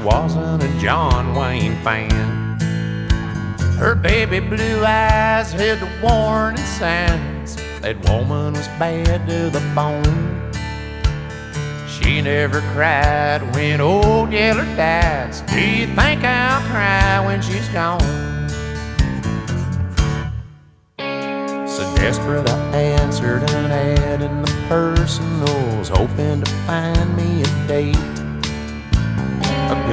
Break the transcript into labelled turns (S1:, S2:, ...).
S1: wasn't a John Wayne fan. Her baby blue eyes had the warning signs. That woman was bad to the bone. She never cried when old Yeller died. So do you think I'll cry when she's gone? So desperate I answered an ad in the personals, hoping to find me a date.